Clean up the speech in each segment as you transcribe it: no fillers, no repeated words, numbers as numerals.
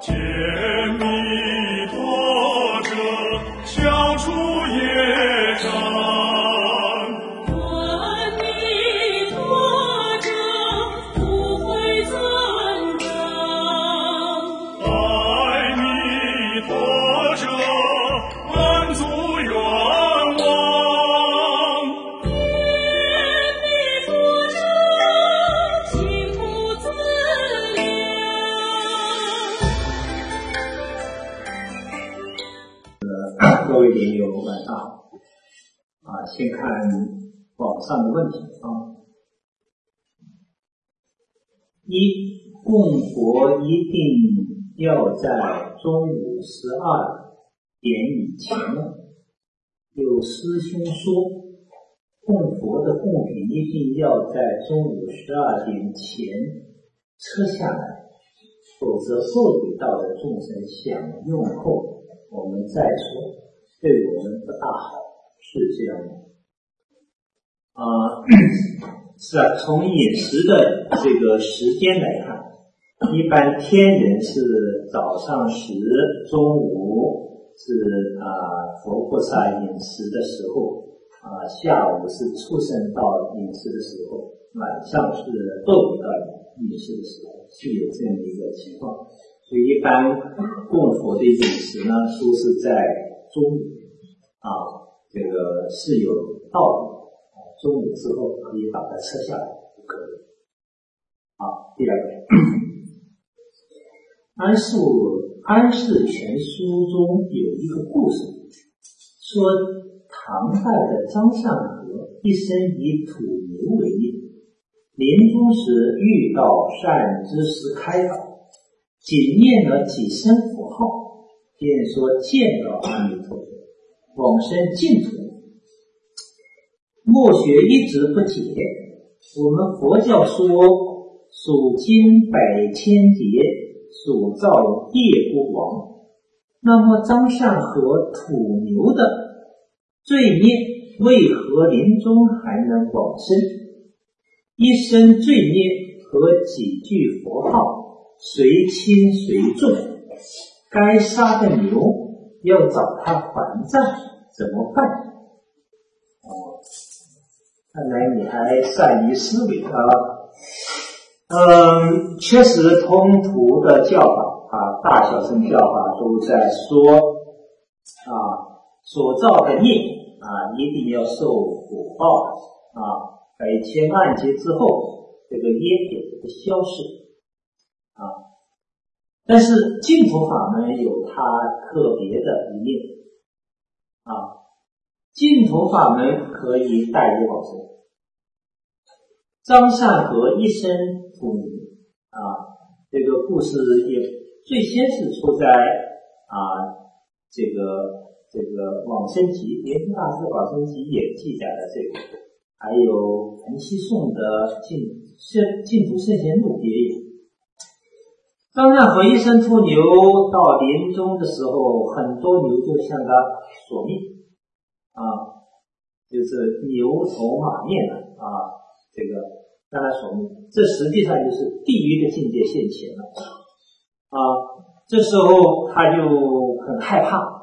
见弥陀者，消除业障。 闻弥陀者，不会增长。 拜弥陀者，满足愿望。 念弥陀者，情不自量。 各位莲友晚上好。先看网上的问题啊。一，供佛一定要在中午12点以前呢？有师兄说，供佛的供品一定要在中午12点前撤下来，否则后给到的众生享用后，我们再说，对我们不大好，是这样的。是啊，从饮食的这个时间来看，一般天人是早上10，中午是佛菩萨饮食的时候，下午是畜生道饮食的时候，晚上是恶鬼道饮食的时候，是有这样的一个情况。所以一般供佛的饮食呢，都是在中午这个是有道理。中午之后可以把它撤下来就可以。好，第二个，安世全书中有一个故事，说唐代的张善和一生以土牛为业，临终时遇到善知识开导，仅念了几声佛号，便说见到阿弥陀佛，往生净土。默学一直不解，我们佛教说属经100千劫，属造业不亡。那么张善和土牛的罪孽为何临终还能往生？一生罪孽和几句佛号随轻随重，该杀的牛要找他还债怎么办？看来你还善于思维确实通途的教法大小乘教法都在说所造的业一定要受果报100千万劫之后，这个业也会消失但是净土法门有它特别的一面净土法门可以代业往生。张善和一生土牛这个故事也最先是出在这个往生集，莲池大师往生集也记载了这个，还有陈希颂的净土圣贤录也有。张善和一生土牛到临终的时候，很多牛就向他索命就是牛头马面的这个向他索命，这实际上就是地狱的境界现前了这时候他就很害怕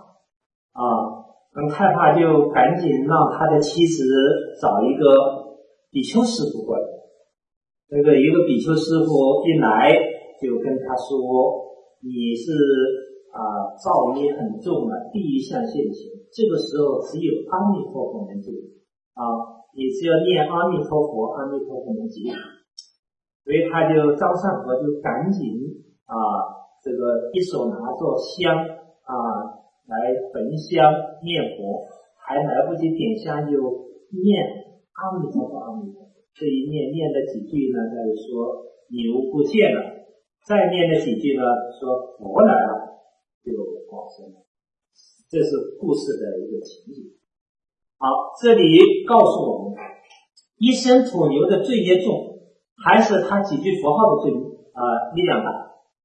就赶紧让他的妻子找一个比丘师傅过来。那个一个比丘师傅一来就跟他说，你是造业很重地狱相现前，这个时候只有阿弥陀佛能救你只要念阿弥陀佛，阿弥陀佛能解。所以他就张善和就赶紧这个一手拿着香来焚香念佛，还来不及点香就念阿弥陀佛，阿弥陀佛。这一念了几句呢，他就说牛不见了，再念了几句呢，说佛来了，就往生了。这是故事的一个情景。好，这里告诉我们，一生土牛的罪业重，还是他几句佛号的力量大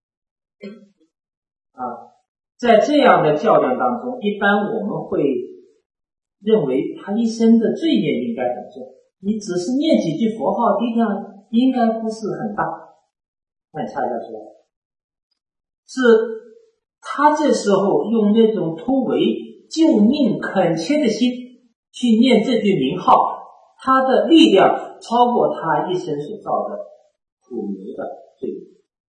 在这样的较量当中，一般我们会认为他一生的罪业应该很重，你只是念几句佛号，力量应该不是很大。但恰恰说， 是他这时候用那种突围救命恳切的心去念这句名号，他的力量超过他一生所造的苦牛的罪孽。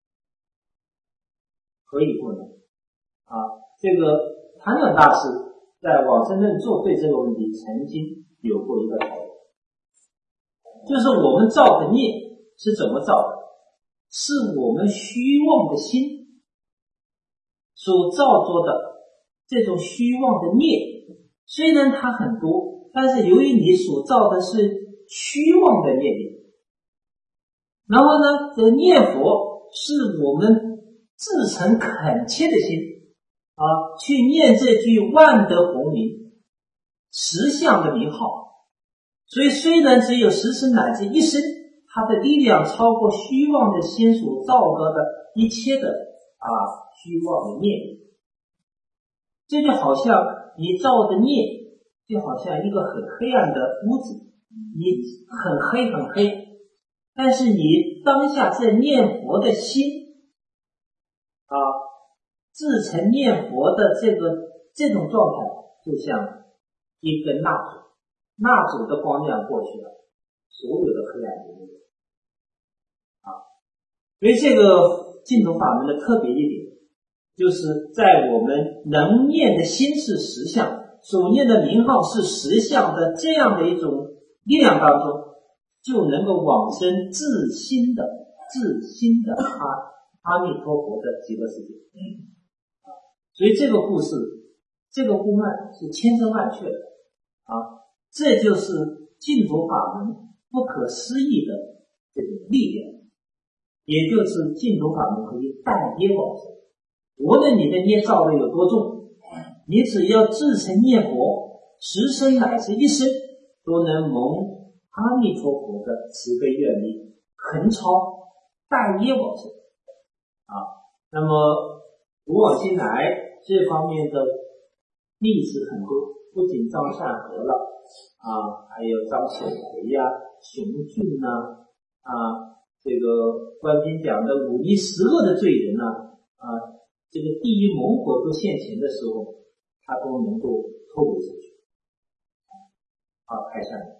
何以不能这个谭两大师在往生论作对这个问题曾经有过一个讨论，就是我们造的孽是怎么造的？是我们虚妄的心所造作的这种虚妄的孽，虽然它很多，但是由于你所造的是虚妄的孽力，然后呢，这念佛是我们至诚恳切的心去念这句万德洪名实相的名号，所以虽然只有10生乃至一生，它的力量超过虚妄的心所造得的一切的虚妄的孽。这就好像你造的孽，就好像一个很黑暗的屋子，你很黑很黑，但是你当下在念佛的心自诚念佛的这种状态，就像一根蜡烛，蜡烛的光亮过去了，所有的黑暗就没有所以这个净土法门的特别一点，就是在我们能念的心是实相，所念的名号是实相的这样的一种力量当中，就能够往生自心的阿弥陀佛的极乐世界。所以这个故事，这个故案是千真万确的这就是净土法门不可思议的这种力量，也就是净土法门可以代业往生。无论你的业造的有多重，你只要至诚念佛10生乃至一生，都能蒙阿弥陀佛的慈悲愿力横超代业往生那么古往今来这方面的例子很多，不仅张善和了还有张显培熊俊这个观经讲的5逆10恶的罪人这个地狱猛火都现前的时候，他都能够透露出去开下来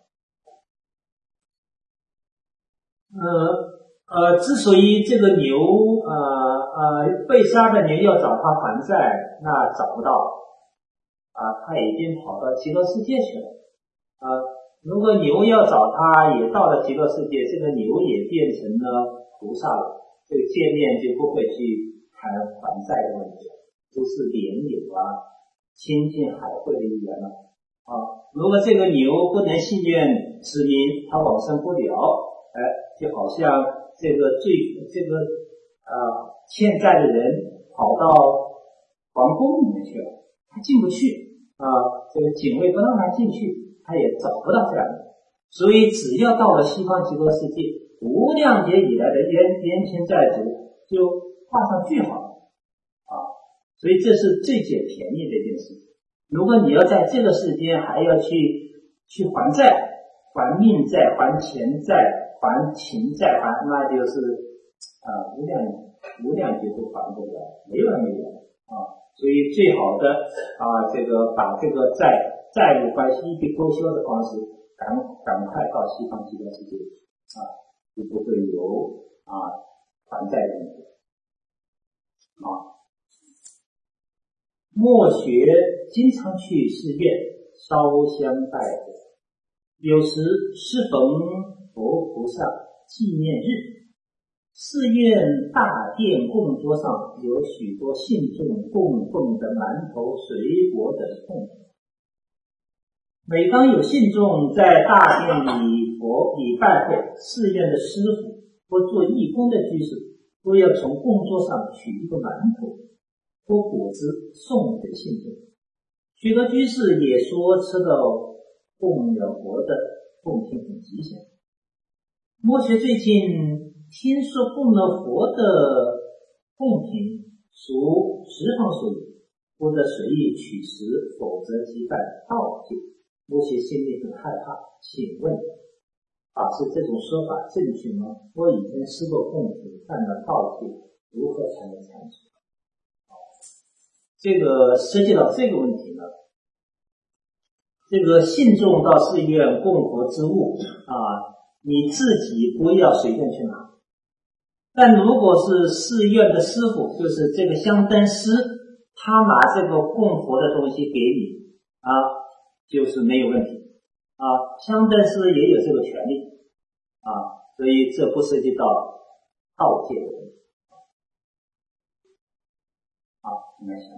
之所以这个牛被杀的牛要找他还债，那找不到他已经跑到极乐世界去了如果牛要找他也到了极乐世界，这个牛也变成了菩萨了，这个见面就不会去谈还债的问题，都是莲友亲近海会的一员了如果这个牛不能信愿持名，他往生不了就好像这个欠债的人跑到皇宫里面去了，他进不去这个警卫不让他进去，他也找不到这样的。所以只要到了西方极乐世界，无量劫以来的冤亲债主就画上句号所以这是最捡便宜的一件事情。如果你要在这个世间还要去还债，还命债，还钱债，还情债，那就是无量劫都还不了，没完没了所以最好的这个把这个债务关系一笔勾销的方式，赶快到西方极乐世界就不会有还债的问题默学经常去寺院烧香拜佛，有时适逢佛菩萨纪念日，寺院大殿供桌上有许多信众供奉的馒头、水果等供品。每当有信众在大殿里拜后，寺院的师傅或做义工的居士都要从供桌上取一个馒头或果子送给信众。许多居士也说吃到供了佛的供品很吉祥。默学最近听说供了佛的供品属十方所有，不得随意取食，否则即犯盗戒。默学心里很害怕，请问法师这种说法正确吗？我已经吃过供品，犯了盗戒，如何才能铲除？ 这个涉及到这个问题呢，这个信众到寺院供佛之物你自己不要随便去拿。但如果是寺院的师傅，就是这个香灯师，他拿这个供佛的东西给你就是没有问题香灯师也有这个权利所以这不涉及到盗窃的问题。好，应该行。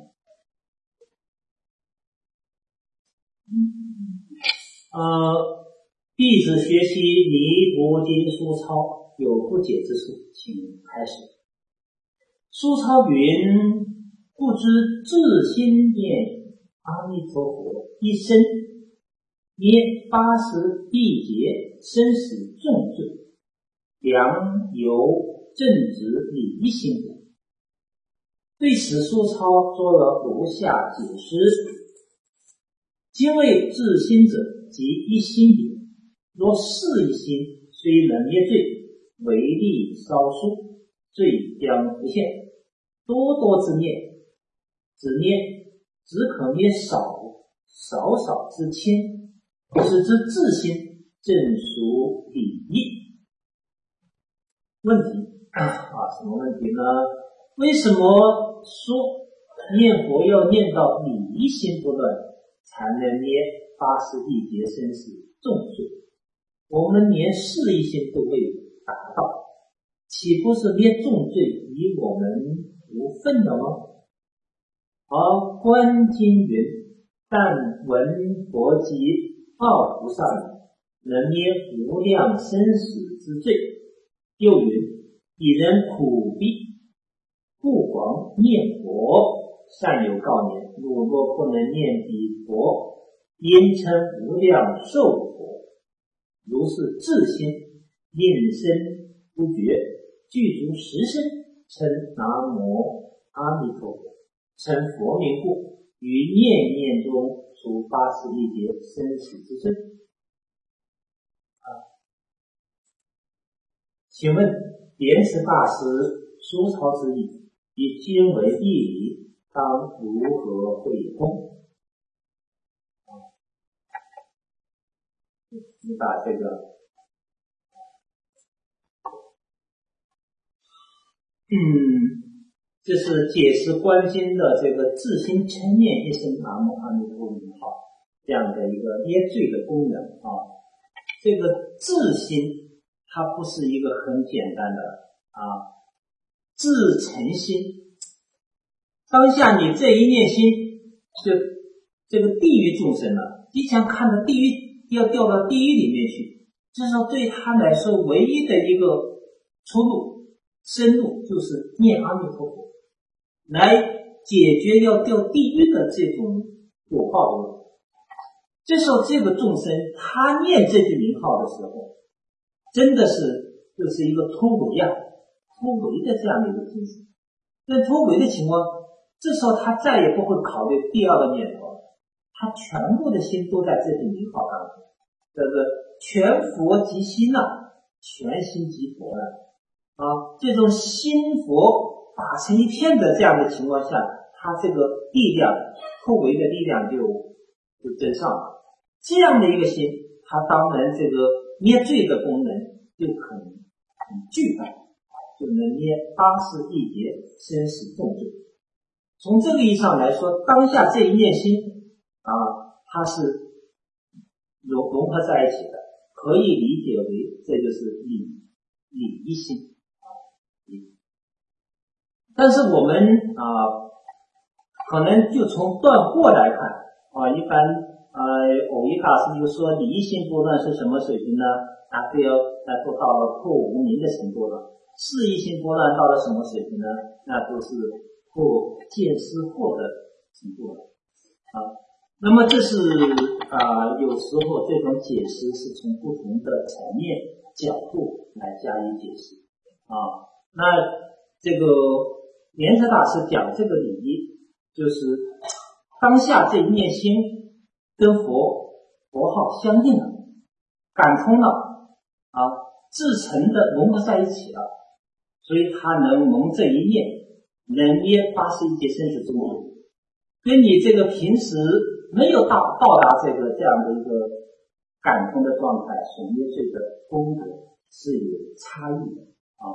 弟子学习弥陀经书抄有不解之处，请开始。书抄云：不知自心念阿弥陀佛一生捏80亿劫生死重罪，良由正直礼仪心得。对此书抄做了如下解释：今谓自心者，即一心也。若是一心，虽能灭罪，为力稍疏，罪将不现。多多之念，只可灭少之轻，使之自心，正属礼仪。问题什么问题呢？为什么说念佛要念到礼仪心不乱，才能灭80亿劫生死重罪？我们连事一心都未达到，岂不是灭重罪与我们无分了吗？而观经云：但闻佛及奥菩萨语，能灭无量生死之罪。又云：彼人苦逼，不妨念佛，善有告言：汝若不能念彼佛，焉称无量寿佛？如是自心应身不觉，具足实身，称南无阿弥陀佛，称佛名故，于念念中除80亿劫生死之罪。请问莲池大师书抄之意，以经为义理，当如何会通？你把这个这是解释观经的这个自心称念一声南无阿弥陀佛名号这样的一个灭罪的功能这个自心它不是一个很简单的自诚心。当下你这一念心，这个地狱众生你想看到地狱要掉到地狱里面去，这时候对他来说唯一的一个出路生路就是念阿弥陀佛，来解决要掉地狱的这种果报的问题。这时候这个众生他念这句名号的时候，真的是就是一个脱轨的这样的一个精神。在脱轨的情况，这时候他再也不会考虑第二个念头了，他全部的心都在这句名号当中，这个全佛即心全心即佛这种心佛打成一片的这样的情况下，他这个力量脱轨的力量就增上了。这样的一个心，他当然这个灭罪的功能就很巨大，就能灭80亿劫生死重罪。从这个意义上来说，当下这一念心它是融合在一起的，可以理解为这就是礼仪心。但是我们可能就从断过来看一般偶一大师就说礼仪心不乱是什么水平呢？这要做到了破无明的程度了。事一心不乱到了什么水平呢？那都是破见思惑的程度了那么这是有时候这种解释是从不同的层面角度来加以解释那这个莲池大师讲这个礼仪，就是当下这一念心跟佛号相应了，感通了自成的融合在一起了，所以他能蒙这一念，能灭80亿劫生死重罪。 跟你这个平时没有到达这样的一个感通的状态所面对的功德是有差异的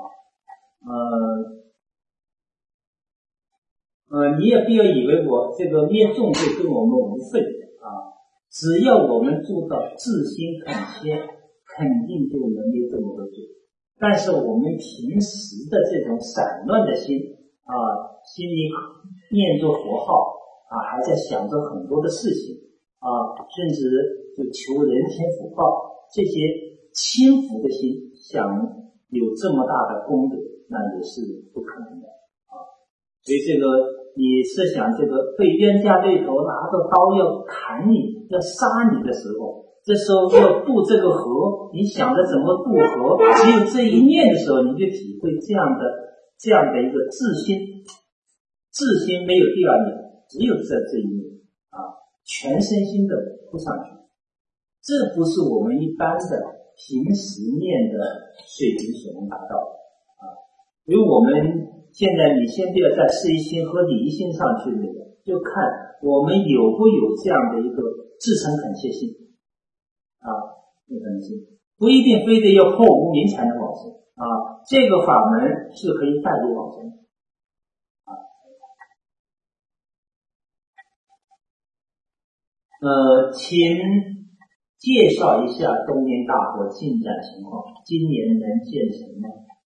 你也不要以为我这个灭众会跟我们无分只要我们做到自心肯谦，肯定就能灭这么多罪。但是我们平时的这种散乱的心心里念着佛号还在想着很多的事情甚至就求人天福报，这些轻浮的心想有这么大的功德，那也是不可能的所以这个你设想这个被冤家对头拿着刀要砍你要杀你的时候，这时候要渡这个河，你想着怎么渡河，只有这一念的时候，你就体会这样的一个自心没有第二念，只有这一念全身心的扑上去，这不是我们一般的平时念的水平所能达到的因为我们现在你先不要在事一心和理一心上去就看我们有不有这样的一个至诚恳切心不一定非得要破无明才能往生这个法门是可以带入往生请介绍一下东林大佛进展情况，今年能建成吗？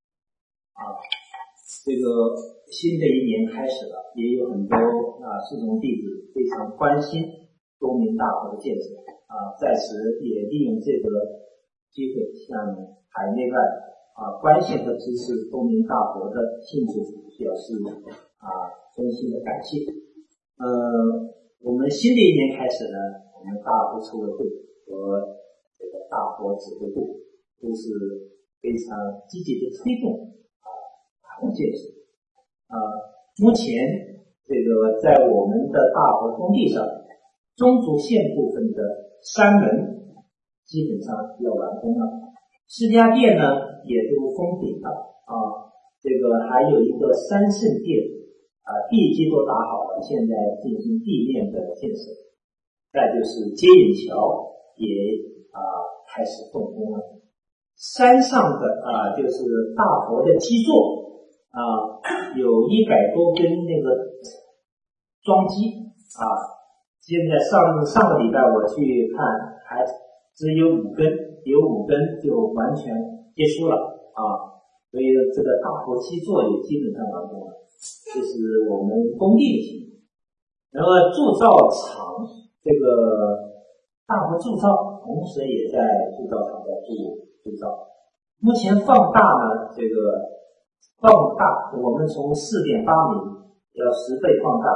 这个新的一年开始了，也有很多师兄弟子非常关心东林大佛的建设在此也利用这个机会向海内外关心和支持东林大佛的信徒表示衷心的感谢。我们新的一年开始呢，我们大佛持委会和这个大佛指挥部都是非常积极的推动大佛建设。目前这个在我们的大佛工地上，中轴线部分的山门基本上要完工了，释迦殿呢也都封顶了这个还有一个三圣殿地基都打好了，现在进行地面的建设。再就是接引桥也开始动工了。山上的就是大佛的基座有100多根那个桩基现在上个礼拜我去看还只有5根，有5根就完全结束了所以这个大佛基座也基本上完工了。这是我们工地的情况。然后铸造厂这个大佛铸造同时也在铸造厂在铸造。目前放大呢，这个放大我们从 4.8 米要10倍放大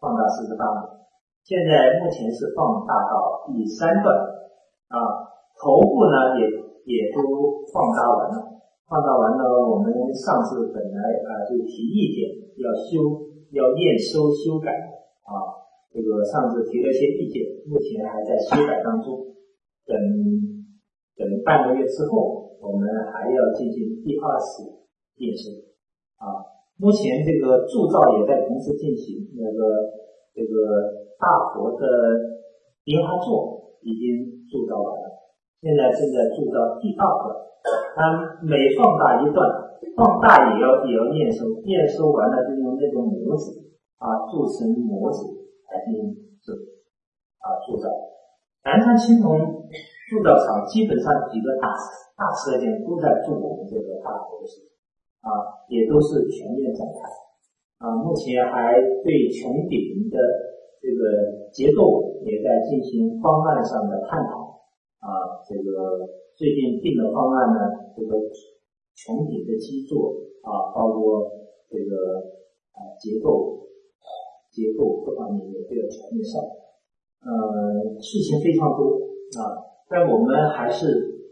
48米，现在目前是放大到第3段头部呢也都放大完了。我们上次本来就提意见要验收修改这个上次提了一些意见，目前还在修改当中，等半个月之后，我们还要进行第2次验收目前这个铸造也在同时进行，这个大佛的莲花座已经铸造完了，现在正在铸造第2段。它每放大一段，放大也要验收，验收完了就用那种模子铸成模子来进行铸造。南山青铜铸造厂基本上几个大车间都在做我们这个大佛的事情也都是全面展开目前还对穹顶的这个结构也在进行方案上的探讨这个最近定的方案呢，这个穹顶的基座包括这个结构各方面也都要全面上事情非常多但我们还是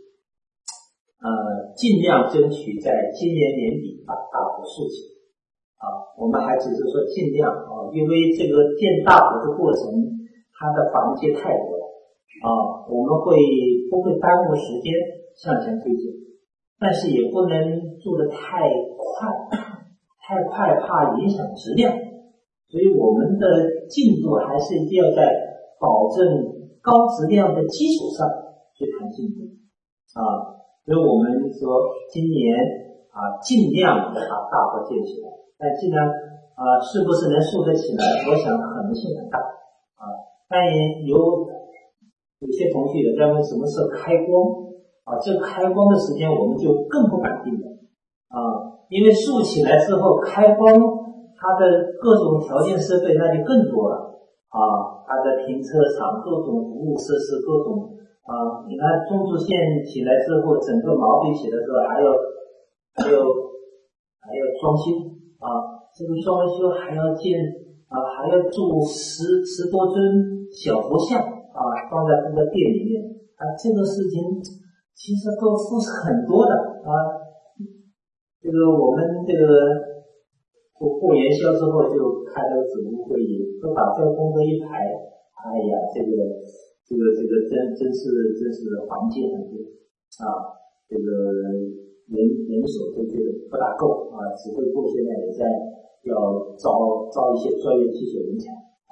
尽量争取在今年年底把大佛竖起我们还只是说尽量因为这个建大佛的过程它的环节太多了我们不会耽误时间向前推进，但是也不能做得太快怕影响质量，所所以我们的进度还是一定要在保证高质量的基础上去谈进度所以我们说今年尽量把它大幅建起来，但尽量是不是能竖得起来，我想可能性很大但也有些同学也在问什么时候开光这个开光的时间我们就更不敢定了因为竖起来之后开光它的各种条件设备那就更多了它的停车场各种服务设施各种你看中途线起来之后整个毛笔起来之后还要装修这个装修还要建还要做十多尊小佛像放在这个店里面这个事情其实都是很多的这个我们这个过元宵之后就开了个指挥会议，都把这个工作一排，哎呀，这个真是环境很多这个人手都觉得不大够指挥部现在也在要招一些专业技术人才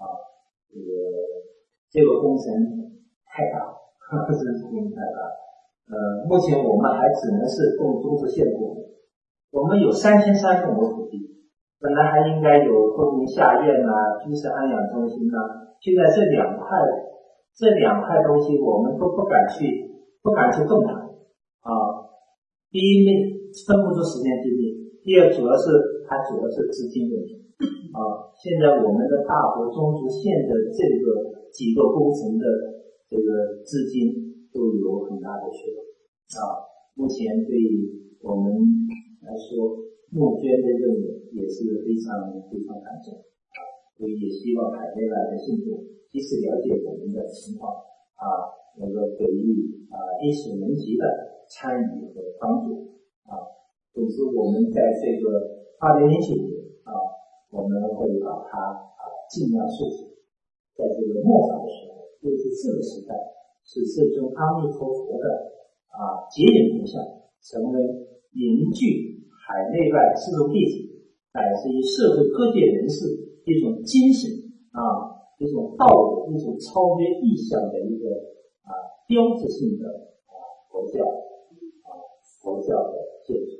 这个工程太大真是工程太大目前我们还只能是供中途线部门，我们有3300亩土地，本来还应该有公民下院居士安养中心现在这两块东西我们都不敢去动它第一分不出时间精力，第二主要是资金问题现在我们的大佛中途线的这个几个工程的这个资金都有很大的缺口目前对我们来说募捐的任务也是非常非常繁重所以也希望海内外的信徒及时了解我们的情况能够给予力所能及的参与和帮助总之我们在这个2009年我们会把它尽量塑造在这个末法的时候，就是这个时代是世尊阿弥陀佛的结引图像，成为凝聚海内外四众弟子乃至于社会各界人士一种精神一种道德一种超越意象的一个标志性的佛教的建筑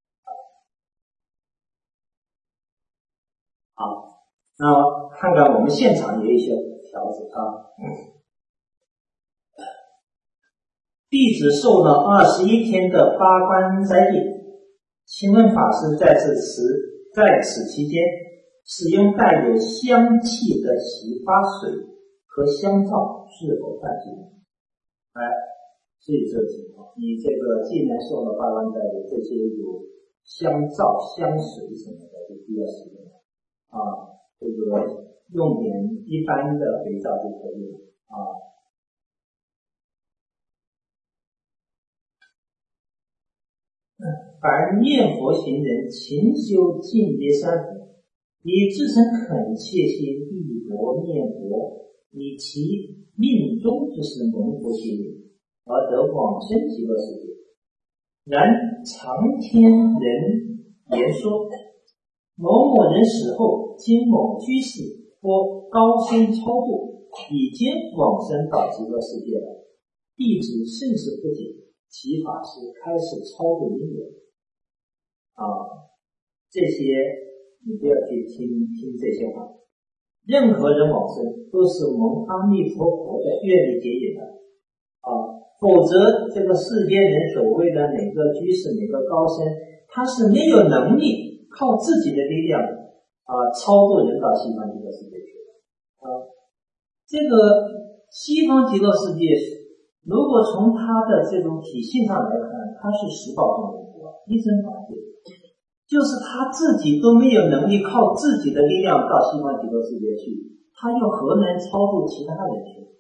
那看看我们现场有一些条子弟子受了21天的八关斋戒，请问法师在此期间使用带有香气的洗发水和香皂是否犯戒？是有这个情况。你这个既然受了八关斋戒，这些有香皂、香水什么的就不要使用这个用点一般的肥皂就可以了凡念佛行人勤修净业三福，以至诚恳切心忆佛念佛，以其命中之时蒙佛心灵，而得往生极乐世界。然常听人言说，某某人死后，经某居士或高僧超度，已经往生到极乐世界了。弟子甚是不解，其法师开始超度因缘这些你不要去听这些话。任何人往生都是蒙阿弥陀佛的愿力接引的否则这个世间人所谓的哪个居士哪个高僧，他是没有能力靠自己的力量超度人到西方极乐世界去这个西方极乐世界如果从它的这种体系上来看，它是十报中人佛一真法界，就是他自己都没有能力靠自己的力量到西方极乐世界去，他又何能超度其他人去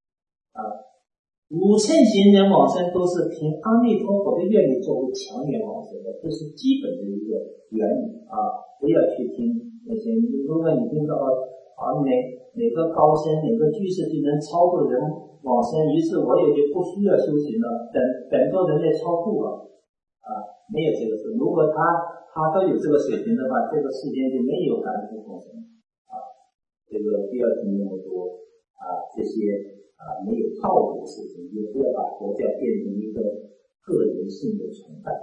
五乘行人往生都是凭阿弥陀佛的愿力作为强缘往生的，这是基本的一个原理不要去听那些如果你听到哪个高僧哪个居士就能超度人往生，于是我也就不需要修行了，等着人来超度了没有这个事。如果他都有这个水平的话，这个世间就没有凡夫众生这个不要听那么多这些没有道理的事情，也不要把佛教变成一个个人性的崇拜，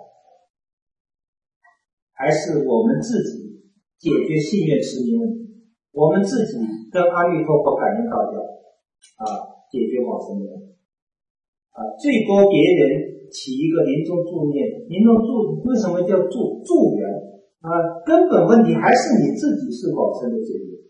而是我们自己解决信愿持名问题，我们自己跟阿弥陀佛感应道教解决往生的问题最多别人起一个临终助念，临终助为什么叫助缘根本问题还是你自己是往生的结果。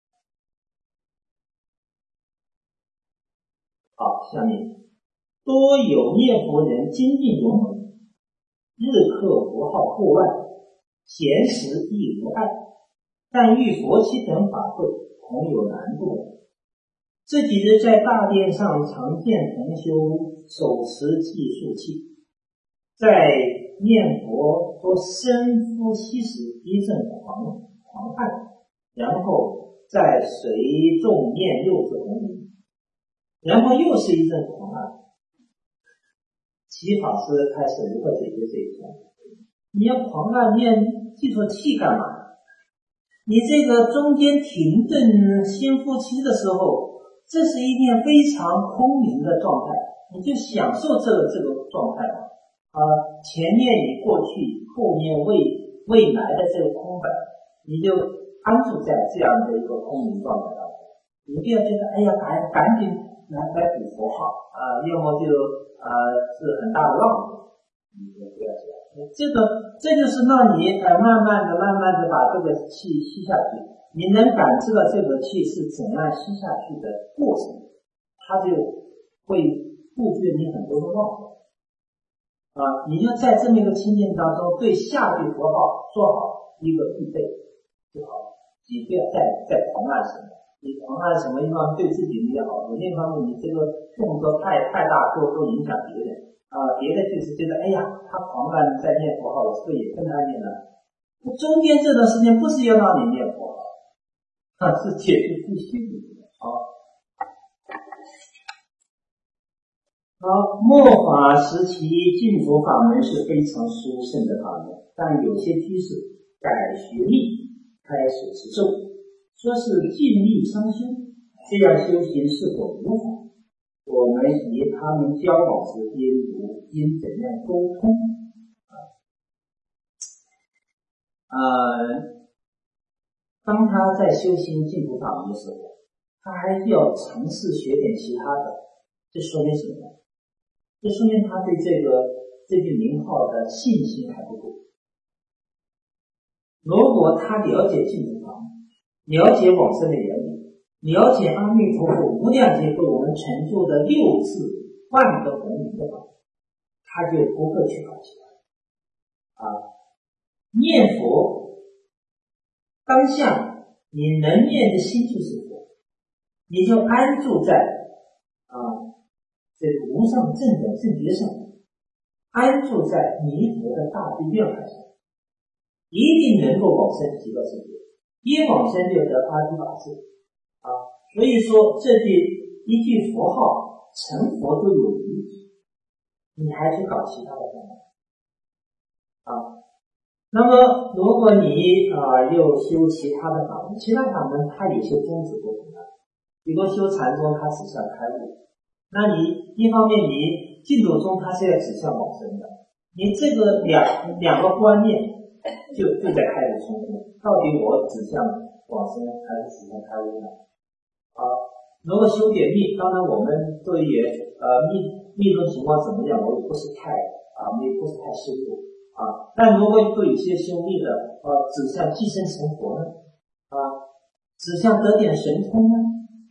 好，下面多有念佛人精进勇猛，日刻佛号过万，闲时亦无碍，但遇佛七等法会，恐有难度。这几日在大殿上常见同修手持计数器，在念佛或深呼吸时一阵狂汗，然后再随众念六字红名，然后又是一阵狂汗。齐法师开始如何解决这一段？你要狂汗念计数器干嘛？你这个中间停顿心呼吸的时候，这是一片非常空明的状态，你就享受这个状态前面你过去，后面未来的这个空白，你就安住在这样的一个空明状态当中。你不要觉得哎呀赶紧来补佛号要么就是很大的浪费，你不要这样。这就是让你慢慢的把这个气吸下去，你能感知到这个气是怎样吸下去的过程，它就会杜绝你很多的妄想你就在这么一个清净当中，对下句佛号做好一个预备就好，你不要再狂乱什么，你狂乱什么一方面对自己也好，另一方面你这个动作太大，都影响别人别的就是觉得哎呀，他狂乱在念佛号，我是不是也跟他念了？中间这段时间不是要让你念佛号，是解决自己的好，末法时期净土法门是非常殊胜的法门，但有些居士改学密，开始持咒，说是尽力伤心，这样修行是否如法？我们以他们交往时应怎样沟通当他在修行净土法门的时候，他还要尝试学点其他的，这说明什么？这说明他对这句名号的信心还不够。如果他了解净土法门，了解往生的原理，了解阿弥陀佛无量劫为我们成就的六字万德洪名的法，他就不会去搞其他念佛当下你能念的心就是佛，你就安住在这个无上正等正觉上，安住在弥陀的大悲愿海上，一定能够往生极乐世界，一往生就得阿底法智所以说这一句佛号成佛都有余，你还去搞其他的方法那么如果你又修其他的法门，其他法门它有些宗旨不同比如修禅宗它指向开悟，那你一方面你净土宗它是要指向往生的，你这个两个观念就在开始冲突，到底我指向往生还是指向开悟呢？如果修点密，当然我们对于密宗情况怎么样，我也不是太深入但如果对有些修密的指向寄生成佛呢指向得点神通呢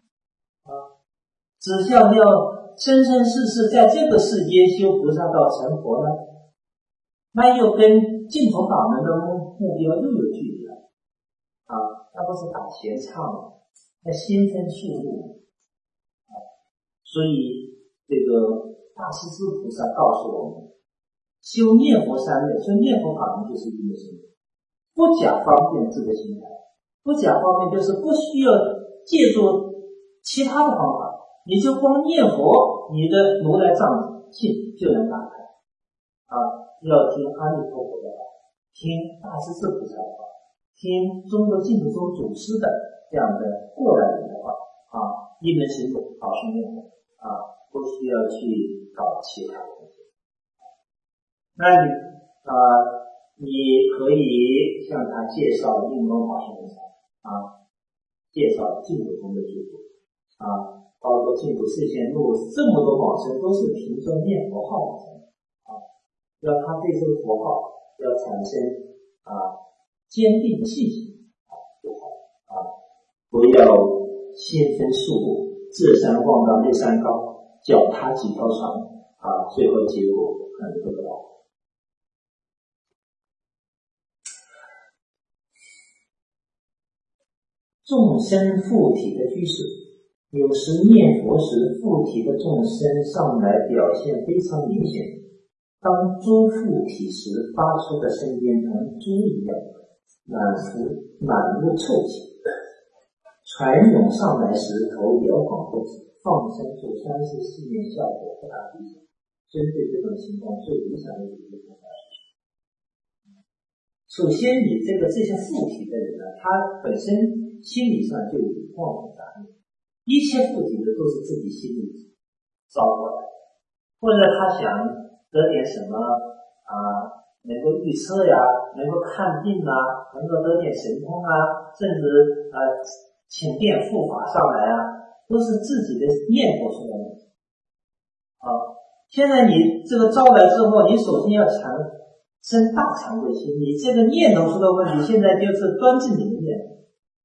指向要生生世世在这个世间修菩萨道成佛呢，那又跟净土法门的目标又有距离了那不是打闲岔吗？那先分数路所以这个大势至菩萨告诉我们，修念佛三昧，修念佛法门就是一个心态，不假方便这个心态，不假方便就是不需要借助其他的方法，你就光念佛，你的如来藏性就能打开要听阿弥陀佛的话，听大势至菩萨的话听中国净土宗祖师的这样的过来人的话一门深入，保持念佛不需要去搞其他的东西。那你可以向他介绍印光法师的介绍净土宗的著作包括净土示现录，这么多往生都是凭着念佛号往生要他对这个佛号要产生坚定的信心就好不要先分数目，这山望到那山高，脚踏几条船最后结果很得不到。众生附体的居士，有时念佛时附体的众生上来表现非常明显，当诸附体时发出的声音同猪一样，满目臭气，船涌上来时头摇晃不止，放生做34年效果不大理想。针对这种情况，最理想的解决方法是什么？首先你这些附体的人呢，他本身心理上就有妄想杂念，一切附体的都是自己心里招过来的，或者他想得点什么能够预测呀，能够看病能够得点神通甚至请变护法上来都是自己的念头出来的现在你这个招来之后，你首先要产生大惭愧心，你这个念头出的问题，现在就是端正你的念头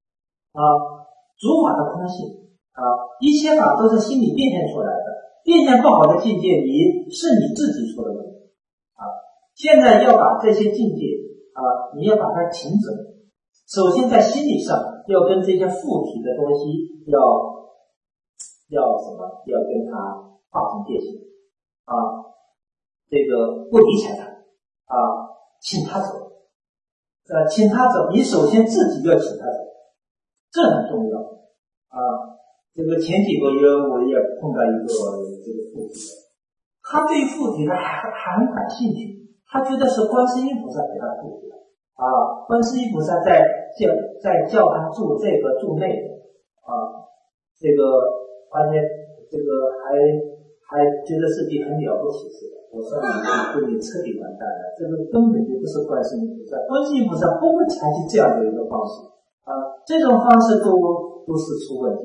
诸法的空性一切法都是心里变现出来的，变现不好的境界是你自己出的问题现在要把这些境界你要把它停整，首先在心理上要跟这些附体的东西要什么？要跟它划分界限这个不理睬它请他走请他走，你首先自己要请他走，这很重要这个前几个月我也碰到一个这个附体的，他对附体还很感兴趣，他觉得是观世音菩萨给他附体的观世音菩萨在叫他住这个住那个这个发现这个还觉得自己很了不起似的。我说你彻底完蛋了，这个根本就不是观世音菩萨，观世音菩萨不会采取这样的一个方式这种方式都是出问题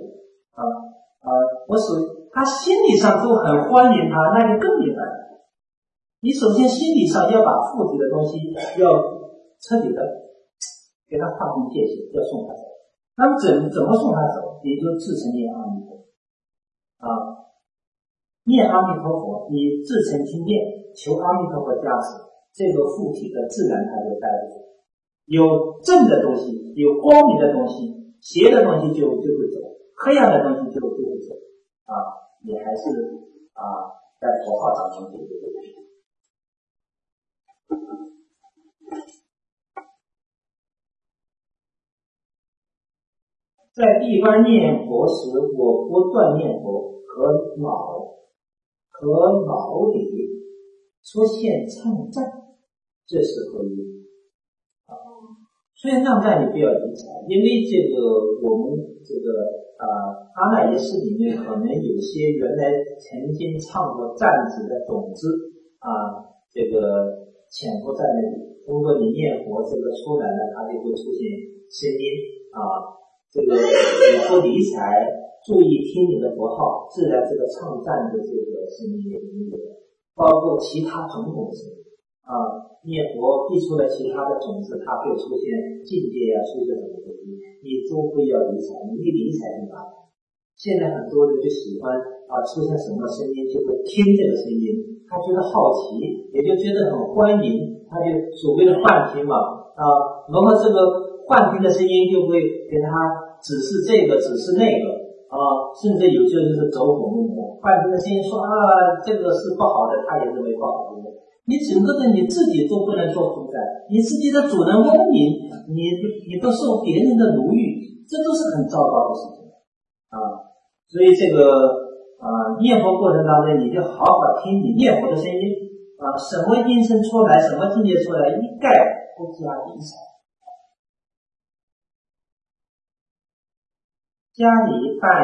他心理上都很欢迎他，那就更厉害了。你首先心理上要把附体的东西要彻底的给他划分界限，要送他走。那么怎么送他走？也就自成念阿弥陀念阿弥陀佛，你自成去念，求阿弥陀佛加持，这个附体的自然他就带不走。有正的东西，有光明的东西，邪的东西就会走，黑暗的东西就会走你还是在佛号当中解决这个问题。在闭关念佛时，我不断念佛，脑里出现唱赞，这是何意虽然唱赞你不要理睬，因为这个我们这个阿赖耶识里面可能有些原来曾经唱过赞子的种子这个潜伏在那里，如果你念佛这个出来了，它就会出现声音这个你不理睬，注意听你的佛号，自然这个唱赞的这个声音也没有了，包括其他种种的声音念佛逼出了其他的种子，它会出现境界出现什么东西，你都不要理睬，你一理睬就麻烦。现在很多人就喜欢出现什么声音就会听这个声音，他觉得好奇，也就觉得很欢迎，他就所谓的幻听嘛然后这个幻听的声音就会给他指示这个指示那个甚至有些人是走火入魔，幻听的声音说这个是不好的，他也认为不好的。你整个的你自己都不能做主宰，你自己的主人翁你都受别人的奴役，这都是很糟糕的事情所以这个念佛过程当中，你就好好听你念佛的声音什么音声出来，什么境界出来，一概不加理睬家里办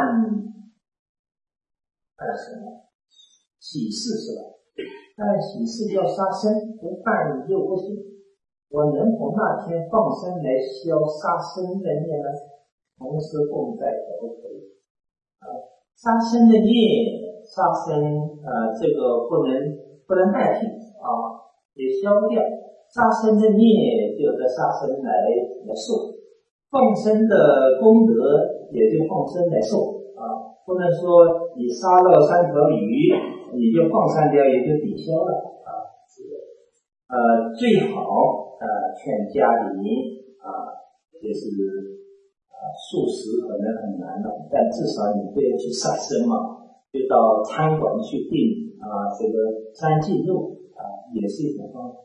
什么喜事是吧？办喜事要杀生，不办你就不行。我能否那天放生来消杀生的孽呢？同时共在可不可以？杀生的孽，杀生这个不能代替也消不掉。杀生的孽就得杀生来受，放生的功德也就放生来受不能说你杀了3条鱼，你就放3条鱼就抵消了最好劝家里就是素食可能很难了，但至少你不要去杀生嘛，就到餐馆去订这个3净肉也是一种方法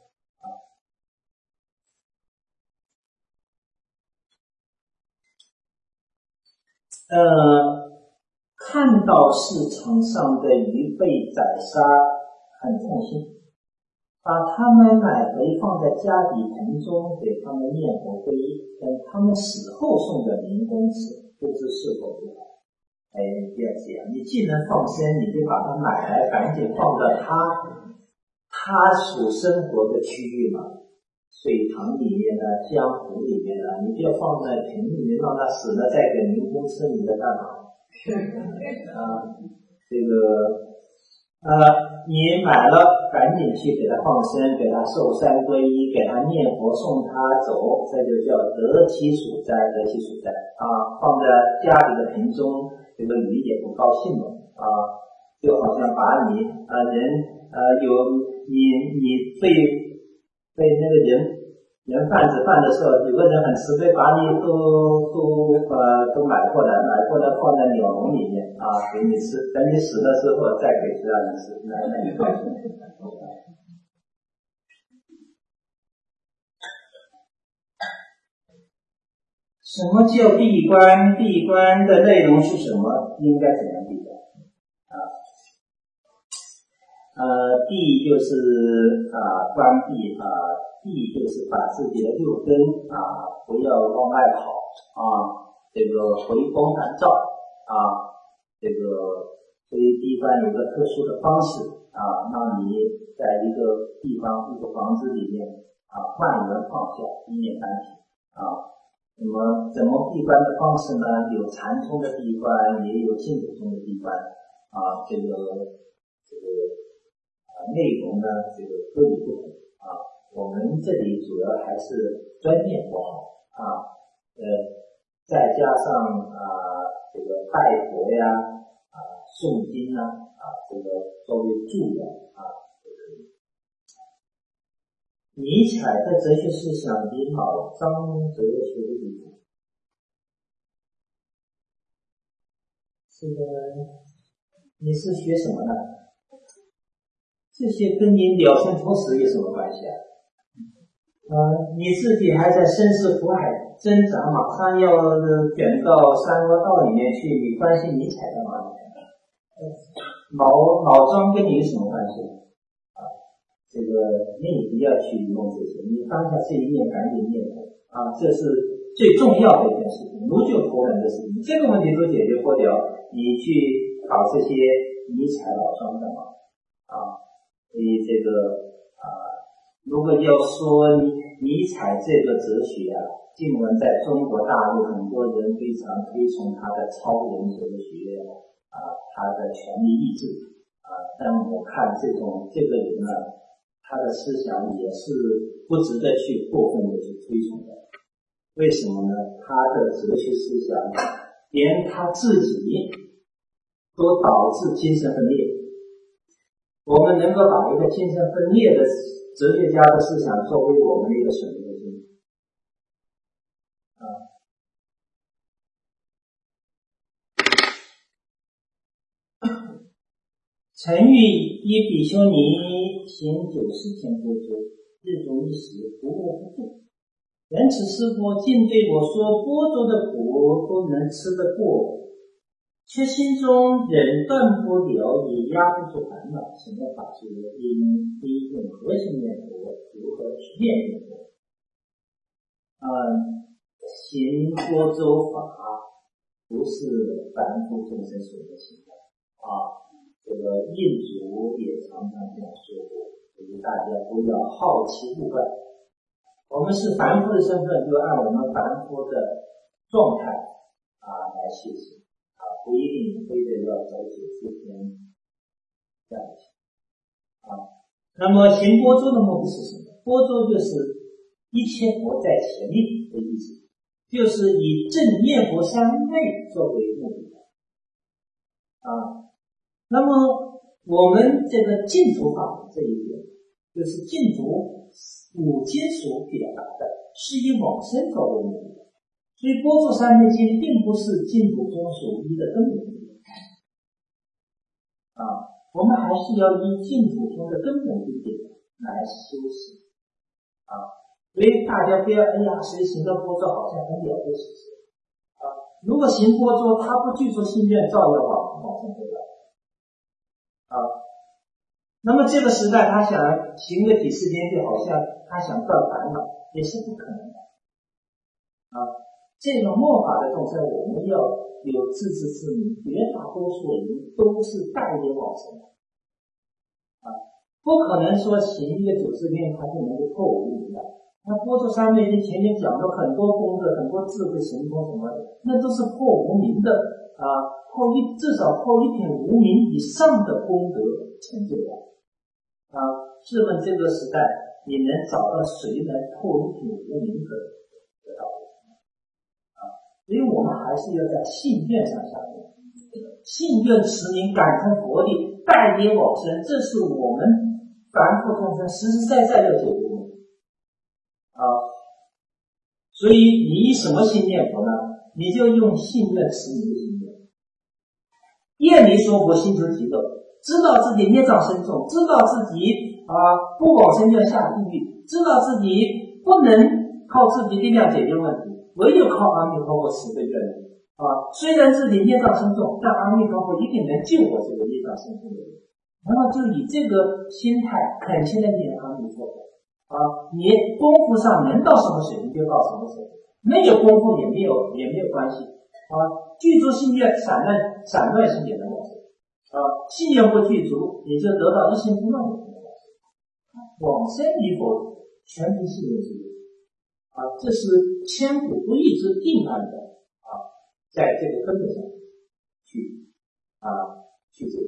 看到市场上的鱼被宰杀，很痛心，把它们买回放在家里盆中，给他们念佛皈依，等他们死后送给民工吃，不知是否不好。不要这样，你既能放生，你就把它买来，赶紧放到他所生活的区域嘛，水塘里面江湖里面你不要放在瓶里面，让它死了再给民工吃，你在干嘛？这个你买了赶紧去给他放生，给他受3皈依，给他念佛送他走，这就叫得其所在，得其所在放在家里的瓶中，这个鱼也不高兴了就好像把你你被那个人贩子贩的时候，有个人很慈悲，把你都买过来放在鸟笼里面给你吃，等你死了之后再给其他人吃，那你高兴。什么叫闭关？闭关的内容是什么？应该怎样闭关？闭就是关闭闭就是把自己的6根不要往外跑这个回光返照这个所以闭关有个特殊的方式让你在一个地方一个房子里面万缘放下，一念单体那么怎么闭关的方式呢？有禅宗的闭关，也有净土宗的闭关这个内容呢这个各有不同我们这里主要还是专念佛好再加上这个拜佛呀诵经这个作为助缘尼采的哲学思想比老张哲学的理解这个你是学什么呢？这些跟你了生脱死有什么关系你自己还在生死苦海挣扎，马上要卷到三恶道里面去，你关心尼采干嘛？老张跟你有什么关系这个你不要去弄这些，你当下这一念赶紧念佛这是最重要的一件事情，如救佛门的事情，这个问题都解决不了，你去搞这些尼采老张干嘛所以这个如果要说尼采这个哲学尽管在中国大陆很多人非常推崇他的超人哲学他的权力意志但我看这个人他的思想也是不值得去过分的去推崇的。为什么呢？他的哲学思想连他自己都导致精神分裂。我们能够把一个精神分裂的哲学家的思想作为我们的一个选择性陈玉依比丘尼行90天多周，日中一时，不饿不住。仁慈师父竟对我说，波州的苦都能吃得过，却心中忍断不了，也压不住烦恼。请问法师应用何行念佛？如何去念佛？行波州法， 不是凡夫众生所能行的啊。这个印祖也常常这样说过，就是大家不要好奇物怪。我们是凡夫的身份，就按我们凡夫的状态来修行不一定非得要走94天这样去那么行般舟的目的是什么？般舟就是一切佛在前面的意思，就是以正念佛三昧作为目的那么我们这个净土法这一点，就是净土五经所表达的，是以往生作为目的，所以般舟三昧经并不是净土中所依的根本目的我们还是要以净土中的根本一点来修行所以大家不要谁行到般舟好像很了不起如果行般舟他不具足信愿，照样往生得了那么这个时代他想行个几十天，就好像他想断烦恼，也是不可能的这个末法的众生，我们要有自知之明，绝大多数人都是带业往生的不可能说行一个90天他就能够破无明的。那般舟三昧经前面讲了很多功德，很多智慧神通什么的，那都是破无明的至少破一品无明以上的功德成就的试问这个时代，你能找到谁能破一品无明的得到所以我们还是要在信愿上下功夫，信愿持名感通佛力，带业往生，这是我们凡夫众生实实在在要解决的问题所以你以什么心念佛呢？你就用信愿持名的心念，愿离说佛，心求极乐，知道自己孽障深重，知道自己不往生要下地狱，知道自己不能靠自己力量解决问题，唯有靠阿弥陀佛慈悲愿力虽然自己孽障深重，但阿弥陀佛一定能救我这个孽障深重的人。然后就以这个心态恳切的念阿弥陀佛你功夫上能到什么水平就到什么水平，没有功夫也没有关系具足信愿，散乱心也能往生信愿不具足，你就得到一心不乱的往生与否全凭信愿之力这是千古不易之定案的在这个根本上去解决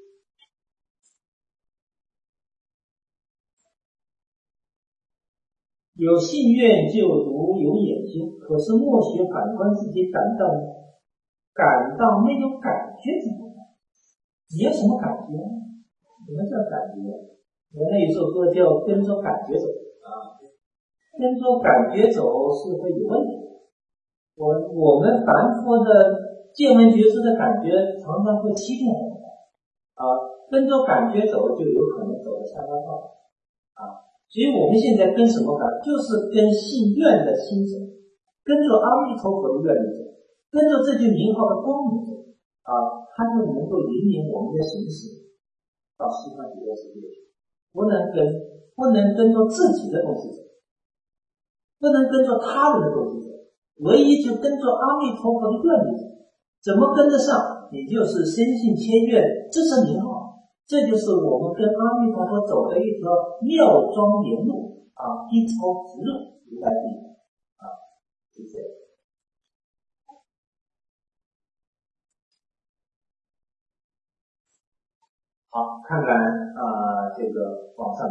有信愿就如有眼睛，可是默学反观自己感到没有感觉怎么办？你有什么感觉什么叫感觉我那有首歌叫跟着感觉走跟着感觉走是会有问题我们凡夫的见闻觉知的感觉常常会欺骗我们跟着感觉走就有可能走得瞎八道所以我们现在跟什么感？就是跟信愿的心走，跟着阿弥陀佛的愿力走，跟着这句名号的光明走它就能够引领我们的行识到西方极乐世界去。不能跟着自己的东西走，不能跟着他人的东西走，唯一就跟着阿弥陀佛的愿力走。怎么跟得上？你就是深信切愿支持名号，这就是我们跟阿弥陀佛走的一条妙庄严路一超直路，如来地是这样。好，看看这个往上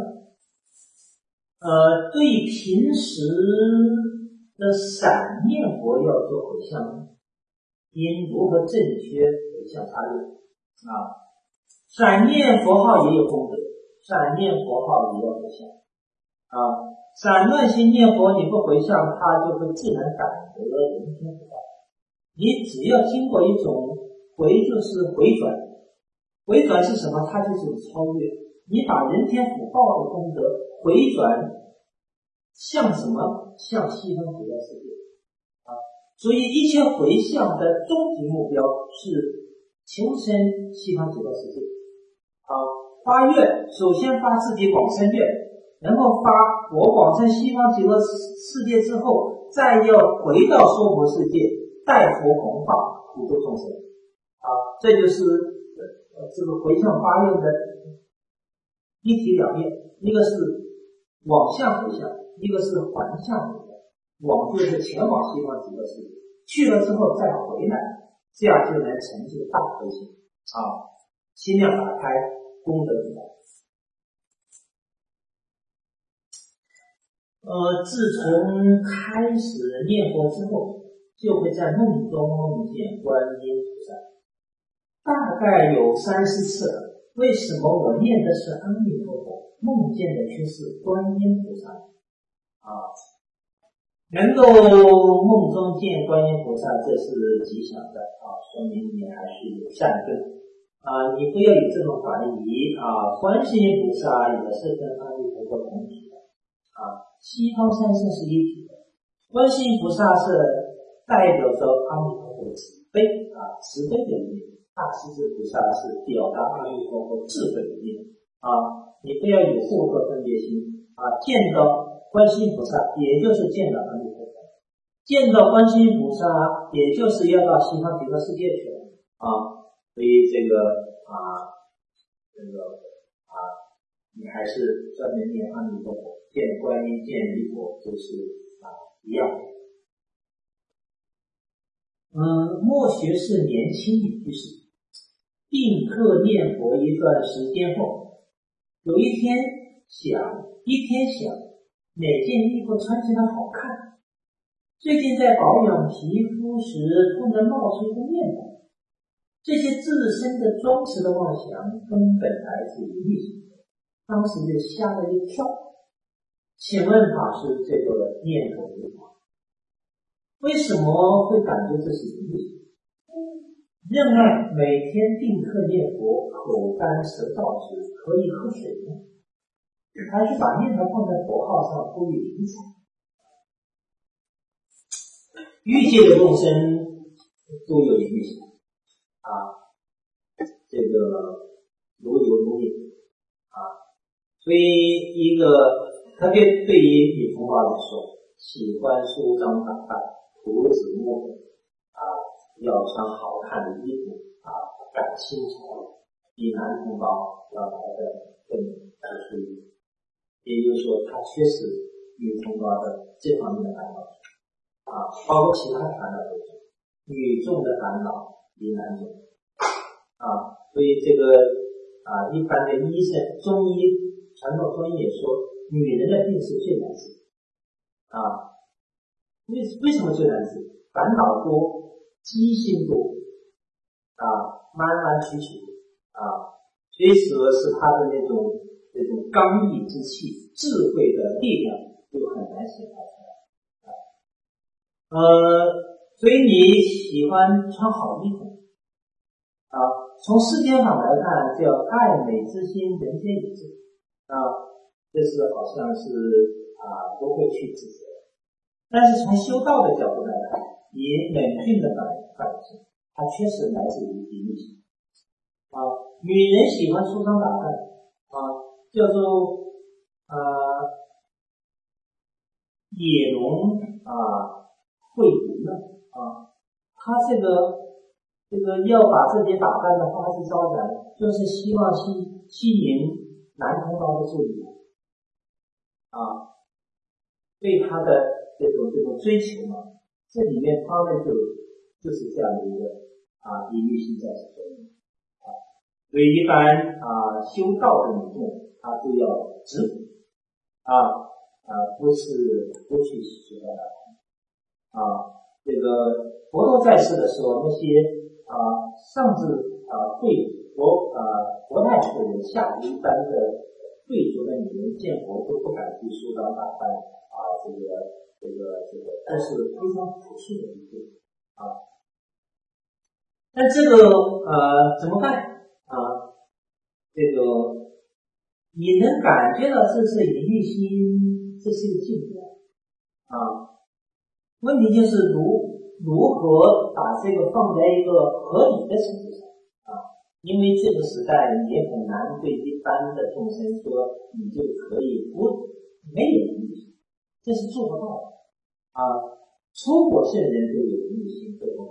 对平时的散念佛要做回向，应如何正确回向他人散念佛号也有功德，散念佛号也要回向散乱心念佛你不回向，他就会自然感得人天福报。你只要经过一种回，就是回转，回转是什么？它就是超越。你把人天福报的功德回转向什么？向西方极乐世界所以一切回向的终极目标是求生西方极乐世界发愿，首先发自己往生愿，然后发我往生西方极乐世界之后，再要回到娑婆世界， 代佛弘化，普度众生。这就是这个回向发愿的一体两面，一个是往向回向，一个是还向回向。往就是前往西方极乐世界，去了之后再回来，这样就能成就大回向心量打开，功德不来。自从开始念佛之后，就会在梦中梦见观音菩萨，大概有3-4次了。为什么我念的是阿弥陀佛，梦见的却是观音菩萨？能够梦中见观音菩萨，这是吉祥的说明你还是有善根你不要有这种怀疑观世音菩萨也是跟阿弥陀佛同体的西方三圣是一体的。观世音菩萨是代表着阿弥陀佛慈悲慈悲的一面，大势至菩萨是表达阿弥陀佛智慧的一面你不要有过客分别心见到观世音菩萨也就是见到阿弥陀佛，见到观世音菩萨也就是要到西方极乐世界去了所以这个你还是专门念阿弥陀佛，见观音见弥陀都是一样的。莫学是年轻女居士，并课念佛一段时间后，有一天想哪件衣服穿起来好看，最近在保养皮肤时突然冒出一个念头，这些自身的装饰的妄想根本来自于逆行，当时就吓了一跳。请问法师，这个念头如何？为什么会感觉这是逆行？任爱每天定课念佛，口干舌燥时可以喝水吗？还是把念头放在佛号上不予理睬？欲界的众生都有逆行这个如有如也所以一个特别对于女同胞来说，喜欢梳妆打扮，涂脂抹粉要穿好看的衣服赶新潮，比男同胞要来的更注意。也就是说，他缺失女同胞的这方面的烦恼包括其他的烦恼都是女众的烦恼比男众所以这个一般的医生，中医传统中医也说，女人的病是最难治为什么最难治？烦恼多，机心多弯弯曲曲随时是他的那种刚毅之气、智慧的力量就很难显发出来所以你喜欢穿好衣服从世间法来看，叫爱美之心，人皆有之这是好像是不会去指责。但是从修道的角度来看，以冷峻的反应，它确实来自于比例性女人喜欢梳妆打扮叫做野龙会毒呢他这个要把自己打扮的花枝招展，就是希望吸引男同胞的注意对他的这种追求这里面方面就是这样的一个比喻性在其中所以一般修道的女众她都要止补不去喜欢这个佛陀在世的时候，那些上至国泰的人，下一般的贵族的女人见佛都不敢去梳妆打扮这是非常朴素的一点但这个怎么办这个你能感觉到这是一粒心，这是一个进步问题就是如何把这个放在一个合理的层次上因为这个时代也很难对一般的众生说你就可以没有灵性，这是做不到的出果圣人就有灵性这种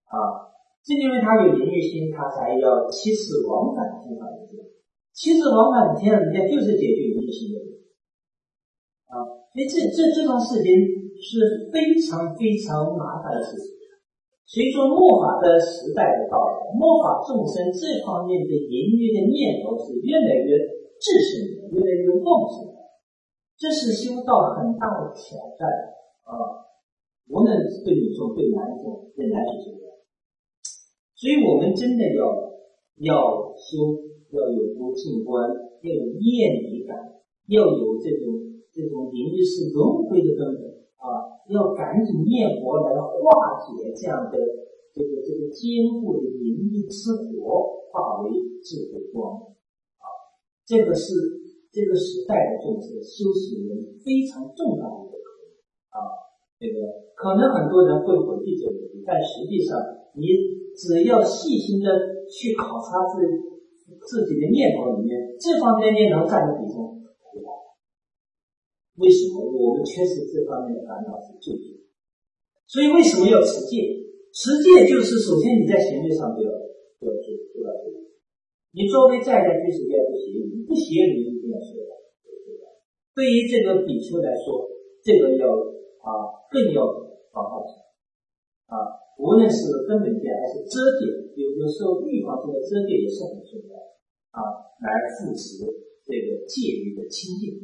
正因为他有淫欲心，他才要七次往返天上人间。七次往返天上人间就是解决淫欲心的问题所以这种事情是非常非常麻烦的事情。随着末法的时代的到来，末法众生这方面的淫欲的念头是越来越炽盛的，越来越旺盛的，这是修道很大的挑战无论是对女众对男众仍然是这样。所以我们真的要修，要有不净观，要有厌离感，要有这种淫欲是轮回的根本要赶紧念佛来化解这样的这个坚固的淫欲之火，化为智慧光这个是这个时代的众生修行人非常重要的一个课这个可能很多人会回避这个问题，但实际上你只要细心的去考察自己的念头里面，这方面的念头占的比重很大。为什么我们缺失这方面的烦恼是最多？所以为什么要持戒？持戒就是首先你在行为上就要做到这个。你作为在家居士要不邪淫，不邪淫一定要说到。对于这个比丘来说，这个要更要好好讲无论是根本戒还是遮戒，有时候预防性的遮戒也是很重要来扶持这个戒律的清净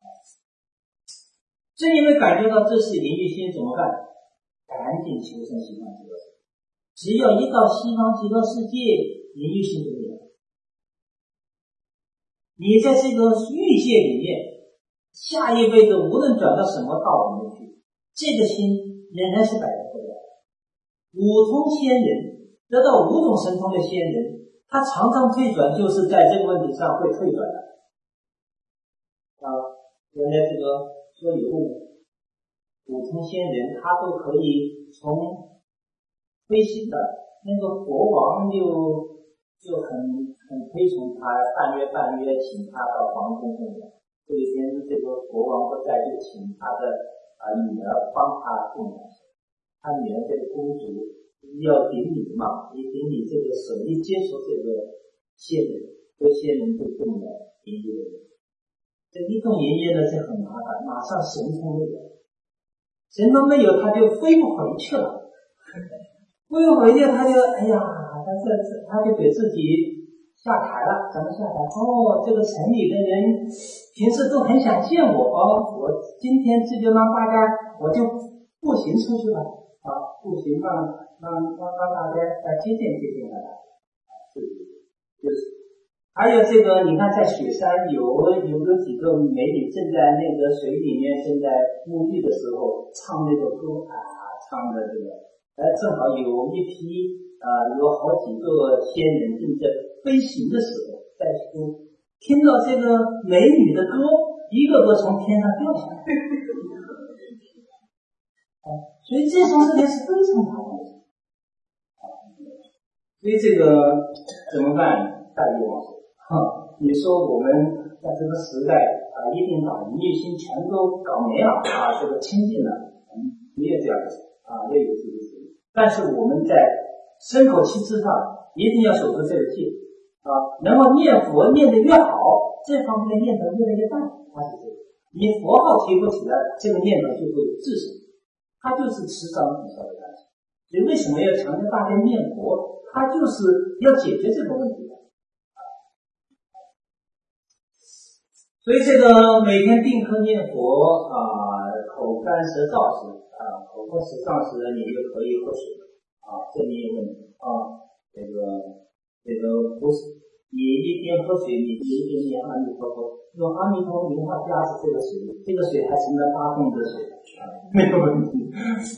正因为感觉到这是淫欲心，怎么办？赶紧求生西方极乐世界。只要一到西方极乐世界，淫欲心就没有。你在这个欲界里面，下一辈子无论转到什么道里面去，这个心仍然是摆脱不了。五通仙人得到五种神通的仙人，他常常退转，就是在这个问题上会退转的原来这个说有五通仙人，他都可以从飞行的那个国王就很推崇他，半月请他到皇宫供养。有一天这个国王不在，就请他的女儿帮他供养。他女儿这个公主要顶礼嘛，一顶礼这个手一接触这个仙人，这个仙人就动了淫欲的。这一动淫欲呢是很麻烦，马上神通没有，神通没有他就飞不回去了，飞不回去他就他就给自己下台了。怎么下台？这个城里的人平时都很想见我我今天这就让大家我就步行出去了步行让大家来接见他就是还有这个你看在雪山有几个美女正在那个水里面正在沐浴的时候唱那个歌唱的这个正好有一批有好几个仙人正在飞行的时候在听到这个美女的歌，一个个从天上掉下来所以这种事情是非常麻烦的所以这个怎么办？大业往生你说我们在这个时代一定把淫欲心全都搞没了这个清净了没有这样子要有这个事情。但是我们在身口七之上一定要守住这个戒然后念佛念得越好，这方面的念头越来越大它是这个。你佛号提不起来，这个念头就会自省，它就是迟早抵消的关系。所以为什么要强调大家念佛？它就是要解决这个问题的所以这个每天定课念佛口干舌燥时口干舌燥时你就可以喝水这里有问题这个不是你一边喝水你就一边念阿弥陀佛，用阿弥陀名号加持这个水还成了八供的水没有问题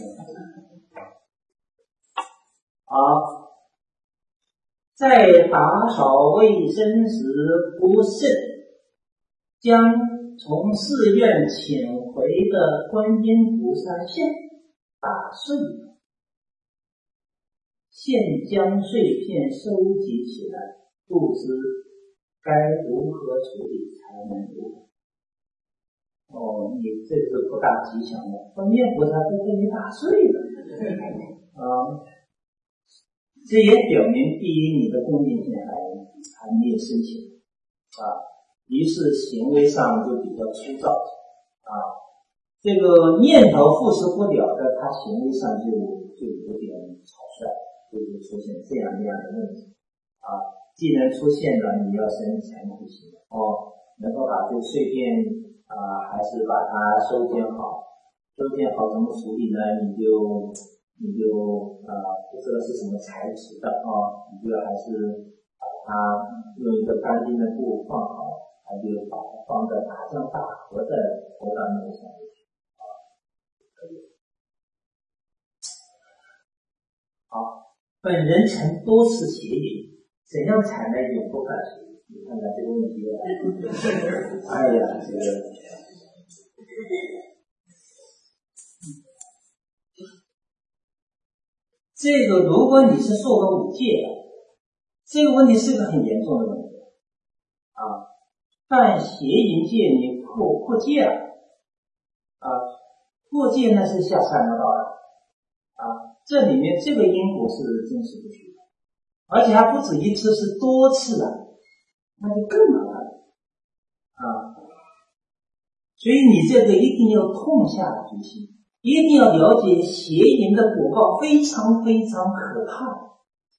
在打扫卫生时不慎将从寺院请回的观音菩萨像打碎了，现将碎片收集起来，不知该如何处理才能如你这个不大吉祥的，观音菩萨都被你打碎了这也表明第一，你的恭敬心还没有升起于是行为上就比较粗糙这个念头复持不了的，他行为上就有点草率，就会出现这样那样的问题既然出现了，你要生惭愧心能够把这个碎片还是把它收捡好。收捡好怎么处理呢？你就不知道是什么材质的你就还是把它用一个干净的布放好，还就把它放在大江大河的头上面上面去好，本人曾多次邪淫，怎样才能永不犯邪淫？你看看这个问题哎呀，这个如果你是受了五戒这个问题是个很严重的问题犯邪淫戒你破戒了破戒呢是下三恶道的这里面这个因果是真实不虚的，而且还不止一次，是多次那就更麻烦了所以你这个一定要痛下决心，一定要了解邪淫的果报非常非常可怕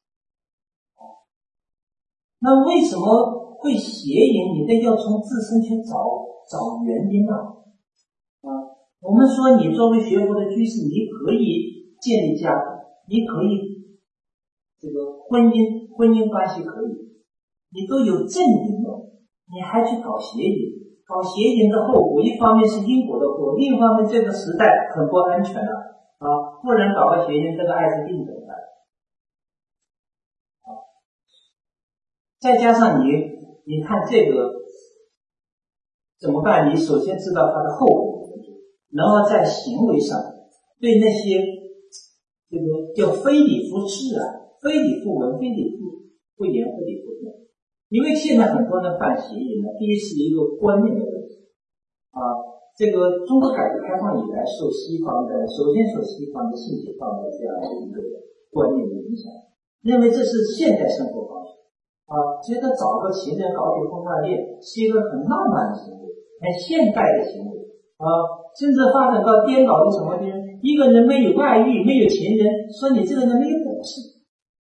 那为什么会邪淫？你得要从自身去找原因我们说你作为学佛的居士，你可以建立家庭，你可以这个婚姻关系可以，你都有正因了，你还去搞邪淫？搞邪淫的后果，一方面是因果的后果，另一方面这个时代很不安全了不然搞个邪淫，这个艾滋病怎么办再加上你看这个怎么办？你首先知道它的后果，然后在行为上对那些这个叫非礼勿视非礼勿闻，非礼不言，非礼不听。因为现在很多人犯邪淫呢，第一是一个观念的问题这个中国改革开放以来首先受西方的性解放的这样的一个观念的影响，认为这是现代生活方式觉得找个情人搞结婚外恋是一个很浪漫的行为，很现代的行为甚至发展到颠倒的什么地方，一个人没有外遇，没有情人，说你这个人没有本事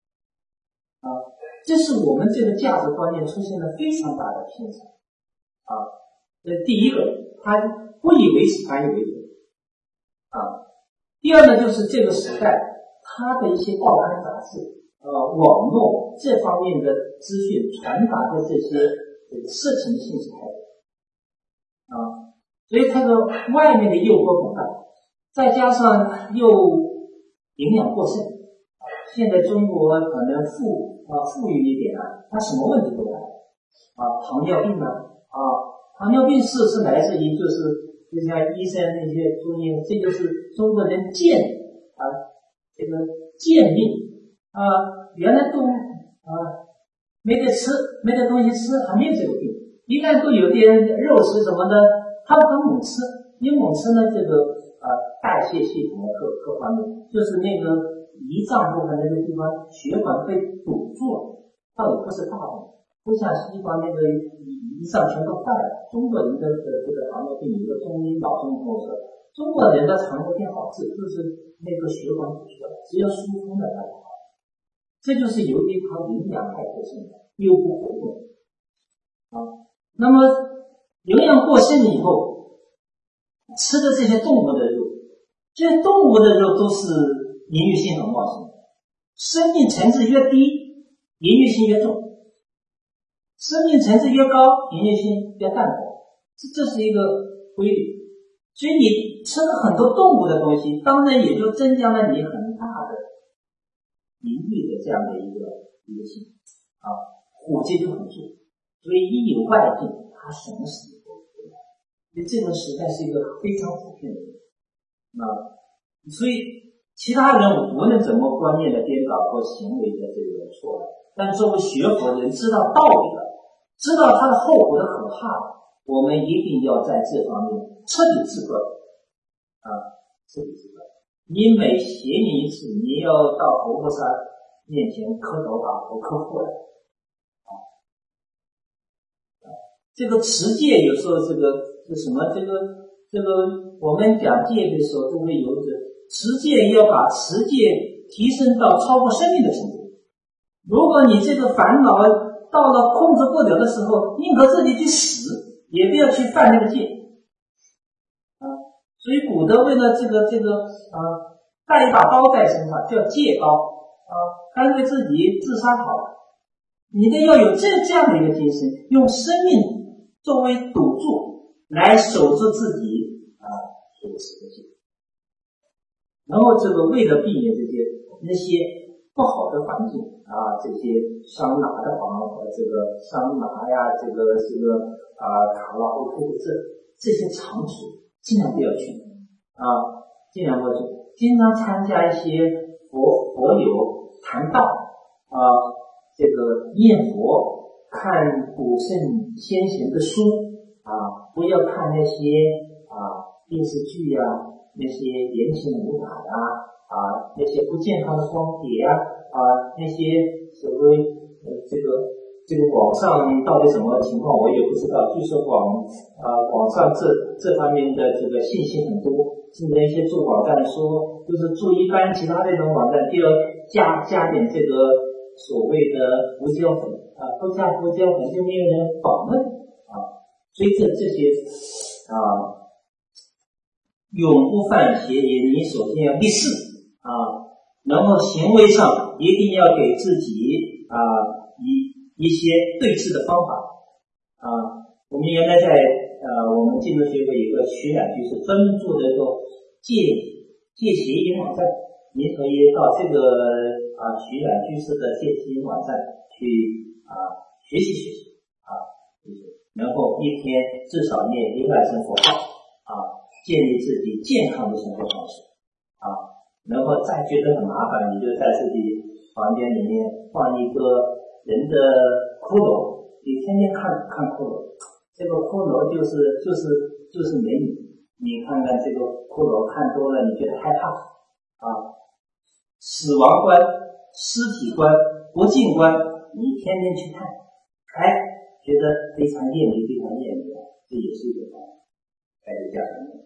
这是我们这个价值观念出现了非常大的偏差第一个，他不以为耻，反以为荣第二呢，就是这个时代他的一些报刊杂志网络这方面的资讯传达的这些色情的信息太多所以这个外面的诱惑很大，再加上又营养过剩现在中国可能富裕一点他什么问题都来糖尿病糖尿病是来自于就像医生那些中医，这就是中国人这个贱命原来都没得吃，没得东西吃，还没有这个病。一旦都有点肉食什么的，他不敢猛吃，因为猛吃呢，这个代谢系统的各方面，就是那个胰脏部分那个地方血管被堵住了，倒也不是大的，不像西方那个胰脏全都坏了。中国人的这个糖尿病，有个中医老中医跟我说，中国人的糖尿病好治，就是那个血管堵住了，只要疏通了它就好。这就是由于它营养太过剩，又不活动那么营养过剩以后，吃的这些动物的肉，这些动物的肉都是淫欲性很旺盛，生命层次越低，淫欲性越重；生命层次越高，淫欲性越淡薄，这是一个规律。所以你吃了很多动物的东西，当然也就增加了你很大的淫欲的这样的一个性火气就很重。所以一有外境，他什么事情都出来。所以这个时代是一个非常普遍的问题所以其他人无论怎么观念的颠倒或行为的这个错误，但作为学佛人知道道理的，知道它的后果的可怕，我们一定要在这方面彻底自个彻底自个。你每邪淫一次，你要到佛菩萨面前磕头把头磕破了。这个持戒有时候这个什么这个我们讲戒的时候都会有着持戒，要把持戒提升到超过生命的程度。如果你这个烦恼到了控制不了的时候，宁可自己去死，也不要去犯那个戒所以古德为了这个带一把刀在身上，叫戒刀干脆自己自杀好了。你得要有这样的一个精神，用生命作为赌注来守住自己所持的戒。然后这个为了避免那些不好的环境这些桑拿的和这个桑拿呀，这个卡拉 OK 的这些场所，尽量不要去尽量不要去。经常参加一些佛友谈道这个念佛，看古圣先贤的书不要看那些电视剧那些言情武打那些不健康的光碟那些所谓这个网上到底什么情况我也不知道，据说网上这方面的这个信息很多，甚至一些做网站说就是做一般其他那种网站就要加点这个所谓的胡椒粉不加胡椒粉就没有人访问所以这些永不犯邪淫，你首先要立誓然后行为上一定要给自己一些对治的方法我们原来在我们进入学会有一个学养居士专门做的一个戒邪淫网站，您可以到这个学养居士的戒邪淫网站去学习然后一天至少念100声佛号建立自己健康的生活方式然后再觉得很麻烦，你就在自己房间里面放一个人的骷髅，你天天看骷髅，这个骷髅就是美女，你看看这个骷髅看多了，你觉得害怕死亡观、尸体观、不净观，你天天去看，觉得非常厌离，非常厌离，这也是一个方法，改变家庭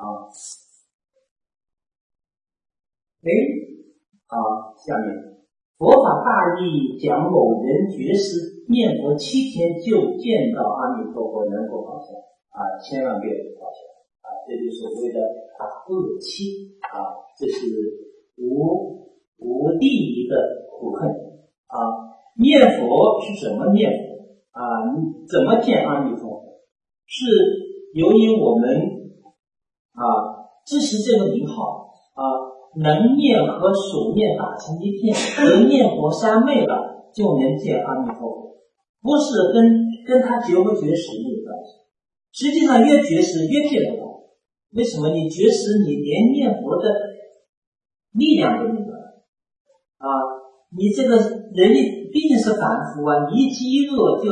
下面佛法大义讲某人觉识念佛7天就见到阿弥陀佛能够放下千万不要放下这就是所谓的恶期这是无利益的苦恨念佛是怎么念佛怎么见阿弥陀佛？是由于我们支持这个名号能念和所念打成一片，而念佛三昧了就能见阿弥陀佛，不是跟他觉不觉识没有关系。实际上越觉识越见不到，为什么？你觉识你连念佛的力量都没有你这个人毕竟是凡夫你一饥饿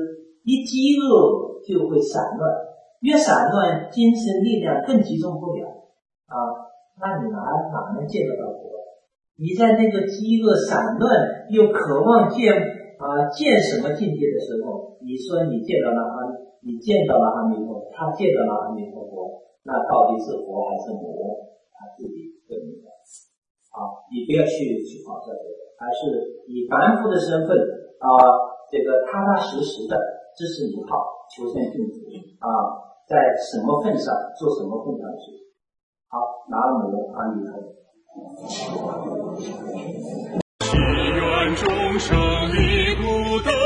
就会散乱，越散乱精神力量更集中不了那你哪能见得到佛？你在那个饥饿散乱又渴望见什么境界的时候，你说你见到了阿弥陀佛，他见到了阿弥陀佛，那到底是佛还是魔？他自己不明白你不要去跑这个，而是以凡夫的身份这个踏踏实实的支持名号，求生净土在什么份上做什么份上的事情。南无阿弥陀佛。 祈愿众生离苦得